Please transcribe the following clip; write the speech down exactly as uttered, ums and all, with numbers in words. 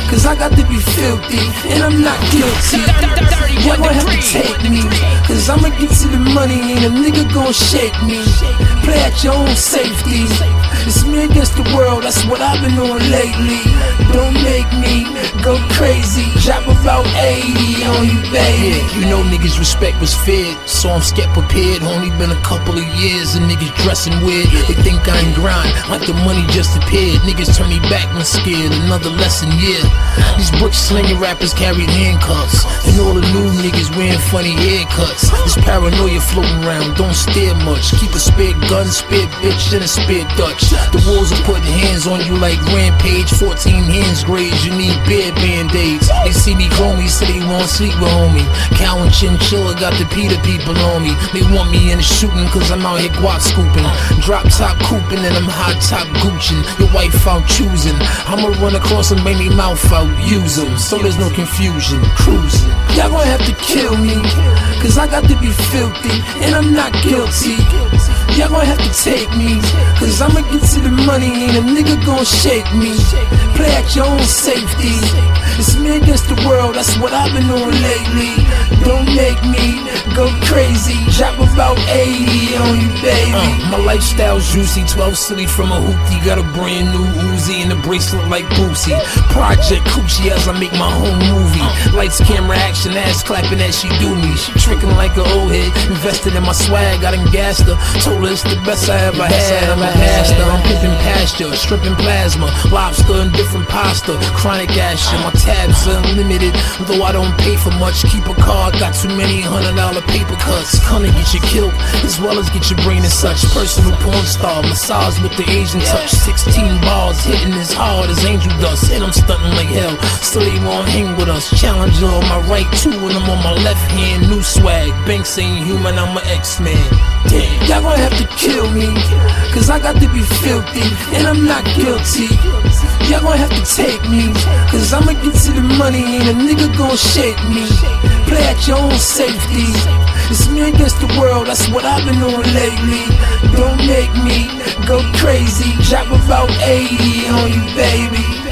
cause I got to be filthy, and I'm not guilty. Y'all gon' have to take me, cause I'ma get to the money, and a nigga gon' shake me. Play at your own safety. It's me against the world, that's what I've been doing lately. Don't make me go crazy. Drop about eighty on you, baby. Yeah, you know niggas respect was feared, so I'm scared prepared. Only been a couple of years and niggas dressing weird. They think I ain't grind, like the money just appeared. Niggas turn me back when scared, another lesson, yeah. These brick slinging rappers carried handcuffs, and all the new niggas wearing funny haircuts. This paranoia floating around, don't stare much. Keep a spare gun, spare bitch, and a spare Dutch. The wolves are putting hands on you like Rampage. Fourteen hands grades, you need bear band-aids. They see me chromey, say they won't sleep with homie. Cow and Chinchilla got the Peter people on me. They want me in the shooting cause I'm out here guap scooping. Drop top cooping and I'm hot top gooching. Your wife out choosing, I'ma run across and make me mouth out, use them, so there's no confusion, cruising. Y'all gon' have to kill me, cause I got to be filthy, and I'm not guilty. Y'all gon' have to take me, cause I'ma get to the money, and a nigga gon' shake me. Play at your own safety. It's me against the world, that's what I've been doing lately. Don't make me go crazy. Drop about eighty on you, baby. Uh, my lifestyle's juicy, twelve silly from a hoopty. Got a brand new Uzi and a bracelet like Boosie. Project Coochie as I make my own movie. Lights, camera, action, ass clapping as she do me. She tricking like an old head. Invested in my swag, I done gassed her. Told her it's the best I ever had. I'm a master, I'm pimping pasture, stripping plasma, lobster and different pasta. Chronic action, my tabs are unlimited, though I don't pay for much. Keep a card, got too many hundred dollar paper cuts. Gonna get you killed, as well as get your brain and such. Personal porn star, massage with the Asian touch. Sixteen bars, hitting as hard as angel dust. And I'm stunting like hell, so they won't hang with us. Challenger on my right, two and I'm on my left hand. New swag, Banks ain't human, I'm an X-Man. Damn. Y'all gon' have to kill me, cause I got to be filthy, and I'm not guilty. Y'all gon' have to take me, cause I'ma get to the money, and a nigga gon' shake me. Play at your own safety. It's me against the world, that's what I've been doing lately. Don't make me go crazy. Drop about eighty on you, baby.